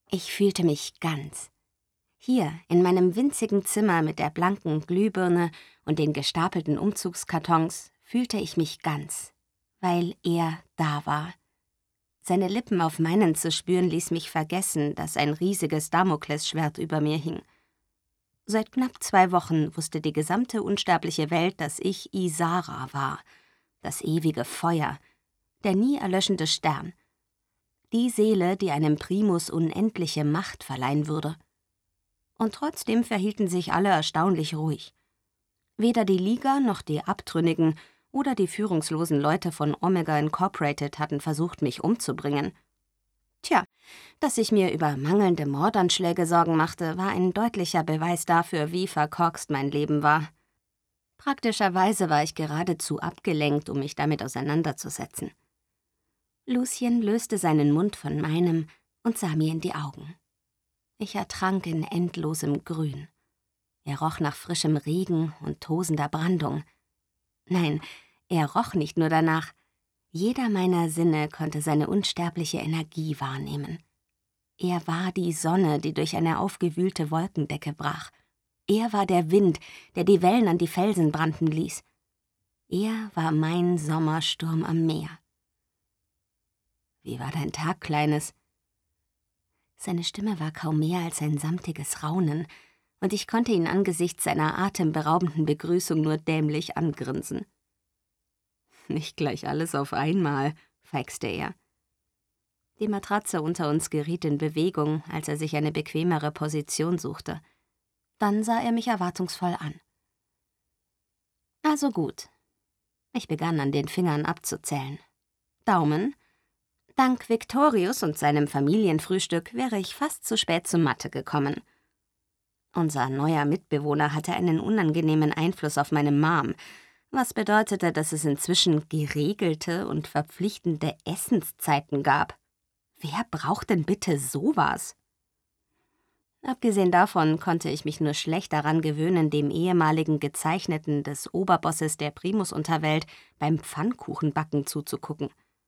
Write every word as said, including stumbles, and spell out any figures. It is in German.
Ich fühlte mich ganz. Hier, in meinem winzigen Zimmer mit der blanken Glühbirne und den gestapelten Umzugskartons, fühlte ich mich ganz, weil er da war. Seine Lippen auf meinen zu spüren, ließ mich vergessen, dass ein riesiges Damoklesschwert über mir hing. Seit knapp zwei Wochen wusste die gesamte unsterbliche Welt, dass ich Isara war, das ewige Feuer, der nie erlöschende Stern, die Seele, die einem Primus unendliche Macht verleihen würde. Und trotzdem verhielten sich alle erstaunlich ruhig. Weder die Liga noch die Abtrünnigen oder die führungslosen Leute von Omega Incorporated hatten versucht, mich umzubringen. Tja, dass ich mir über mangelnde Mordanschläge Sorgen machte, war ein deutlicher Beweis dafür, wie verkorkst mein Leben war. Praktischerweise war ich geradezu abgelenkt, um mich damit auseinanderzusetzen. Lucien löste seinen Mund von meinem und sah mir in die Augen. Ich ertrank in endlosem Grün. Er roch nach frischem Regen und tosender Brandung. Nein, er roch nicht nur danach. Jeder meiner Sinne konnte seine unsterbliche Energie wahrnehmen. Er war die Sonne, die durch eine aufgewühlte Wolkendecke brach. Er war der Wind, der die Wellen an die Felsen branden ließ. Er war mein Sommersturm am Meer. »Wie war dein Tag, Kleines?« Seine Stimme war kaum mehr als ein samtiges Raunen, und ich konnte ihn angesichts seiner atemberaubenden Begrüßung nur dämlich angrinsen. »Nicht gleich alles auf einmal«, feixte er. Die Matratze unter uns geriet in Bewegung, als er sich eine bequemere Position suchte. Dann sah er mich erwartungsvoll an. Also gut. Ich begann an den Fingern abzuzählen. Daumen. Dank Victorius und seinem Familienfrühstück wäre ich fast zu spät zur Mathe gekommen. Unser neuer Mitbewohner hatte einen unangenehmen Einfluss auf meine Mom, was bedeutete, dass es inzwischen geregelte und verpflichtende Essenszeiten gab. Wer braucht denn bitte sowas? Abgesehen davon konnte ich mich nur schlecht daran gewöhnen, dem ehemaligen Gezeichneten des Oberbosses der Primus-Unterwelt beim Pfannkuchenbacken zuzugucken.